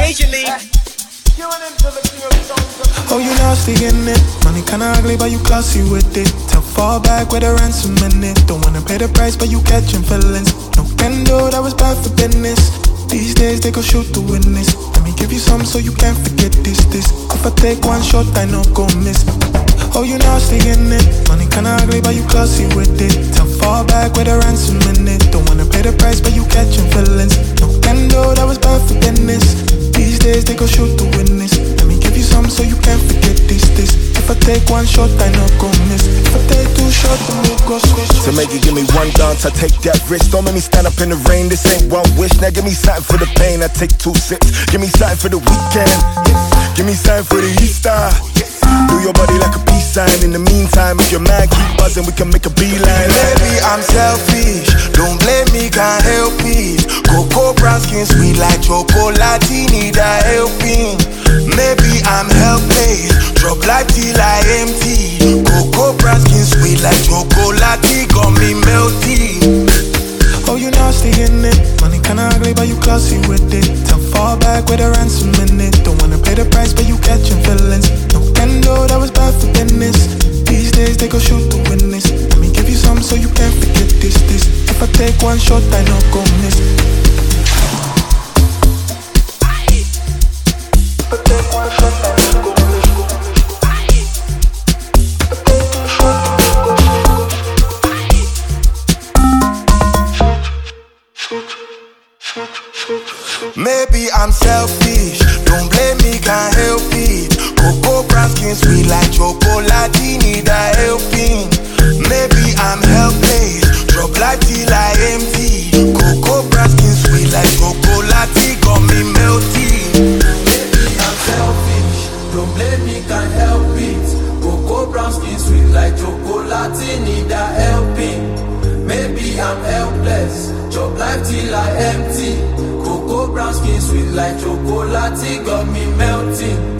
Major League. Oh, you nasty in it. Money kinda ugly, but you classy with it. Tell fall back with a ransom in it. Don't wanna pay the price, but you catching feelings. No kendo, that was bad for business. These days they go shoot the witness. Let me give you some so you can't forget this. If I take one shot, I know go miss. Oh, you nasty in it. Money kinda ugly, but you classy with it. Tell fall back with a ransom in it. Don't wanna pay the price, but you catching feelings. No kendo, that was bad for business. These days they go shoot the witness. Let me give you some so you can't forget this. If I take one shot, I know go miss. If I take two shots, then we go switch. To make it give me one dance, I take that risk. Don't make me stand up in the rain, this ain't one wish. Now give me something for the pain, I take 2 sips. Give me something for the weekend, give me something for the Easter. Do your body like a peace sign. In the meantime, if your man keep buzzing, we can make a beeline. Maybe I'm selfish, don't blame me, can't help it. Cocoa brown skin sweet like chocolate, need a helping. Maybe I'm helpless, drop life till I empty. Cocoa brown skin sweet like chocolate, got me melting. Oh, you nasty in it. Money kinda ugly, but you classy with it. Tell fall back with a ransom in it. Don't wanna pay the price, but you catching feelings. No kendo, that was bad for business. These days they go shoot the witness. Let me give you some so you can't forget this. If I take one shot, I know go miss. If I take one shot, I know go miss. If I take two shots, I know go miss. Maybe I'm selfish, don't blame me, can't help it. Cocoa brown skin sweet like chocolate, need a helping. Maybe I'm helpless, drop life till I empty. Cocoa brown skin sweet like chocolate, got me melting. Maybe I'm selfish, don't blame me, can't help it. Cocoa brown skin sweet like chocolate, need a helping. Maybe I'm helpless, chop life till I empty. Cocoa brown skin sweet like chocolate, got me melting.